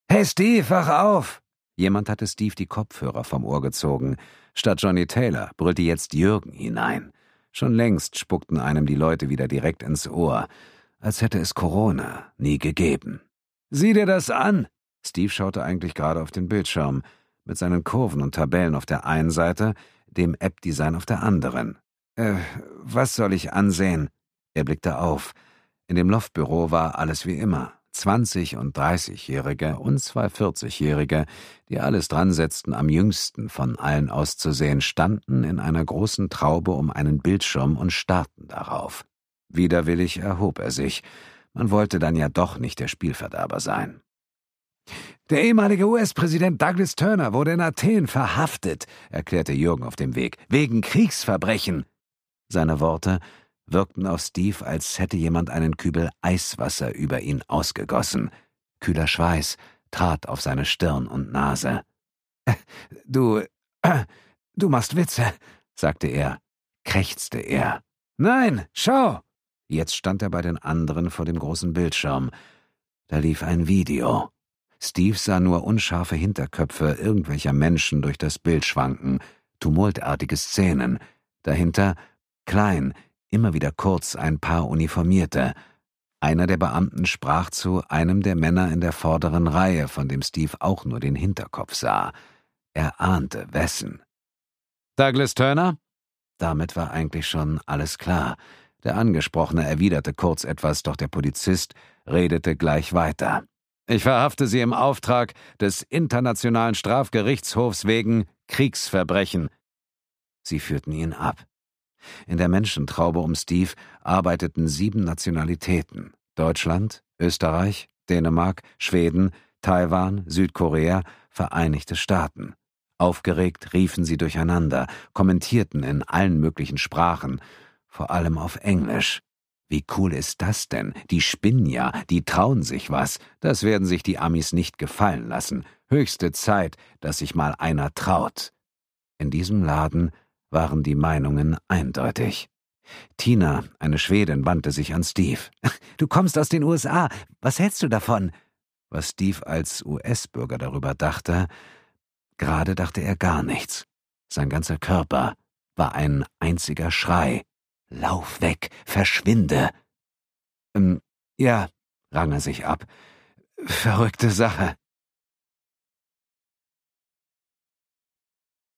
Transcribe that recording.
Hey Steve, wach auf! Jemand hatte Steve die Kopfhörer vom Ohr gezogen. Statt Johnny Taylor brüllte jetzt Jürgen hinein. Schon längst spuckten einem die Leute wieder direkt ins Ohr, als hätte es Corona nie gegeben. »Sieh dir das an!« Steve schaute eigentlich gerade auf den Bildschirm, mit seinen Kurven und Tabellen auf der einen Seite, dem App-Design auf der anderen. Was soll ich ansehen?« Er blickte auf. In dem Loftbüro war alles wie immer. 20- und 30-Jährige und 2 40-Jährige, die alles dran setzten, am jüngsten von allen auszusehen, standen in einer großen Traube um einen Bildschirm und starrten darauf. Widerwillig erhob er sich. Man wollte dann ja doch nicht der Spielverderber sein. »Der ehemalige US-Präsident Douglas Turner wurde in Athen verhaftet«, erklärte Jürgen auf dem Weg, »wegen Kriegsverbrechen.« Seine Worte wirkten auf Steve, als hätte jemand einen Kübel Eiswasser über ihn ausgegossen. Kühler Schweiß trat auf seine Stirn und Nase. Du machst Witze«, sagte er, krächzte er. »Nein, schau!« Jetzt stand er bei den anderen vor dem großen Bildschirm. Da lief ein Video. Steve sah nur unscharfe Hinterköpfe irgendwelcher Menschen durch das Bild schwanken, tumultartige Szenen. Dahinter, klein, immer wieder kurz, ein paar Uniformierte. Einer der Beamten sprach zu einem der Männer in der vorderen Reihe, von dem Steve auch nur den Hinterkopf sah. Er ahnte, wessen. »Douglas Turner?« Damit war eigentlich schon alles klar. Der Angesprochene erwiderte kurz etwas, doch der Polizist redete gleich weiter. »Ich verhafte Sie im Auftrag des Internationalen Strafgerichtshofs wegen Kriegsverbrechen.« Sie führten ihn ab. In der Menschentraube um Steve arbeiteten 7 Nationalitäten: Deutschland, Österreich, Dänemark, Schweden, Taiwan, Südkorea, Vereinigte Staaten. Aufgeregt riefen sie durcheinander, kommentierten in allen möglichen Sprachen, vor allem auf Englisch. Wie cool ist das denn? Die spinnen ja, die trauen sich was. Das werden sich die Amis nicht gefallen lassen. Höchste Zeit, dass sich mal einer traut. In diesem Laden waren die Meinungen eindeutig. Tina, eine Schwedin, wandte sich an Steve. »Du kommst aus den USA. Was hältst du davon?« Was Steve als US-Bürger darüber dachte, gerade dachte er gar nichts. Sein ganzer Körper war ein einziger Schrei. »Lauf weg, verschwinde!« Ja«, rang er sich ab. »Verrückte Sache.«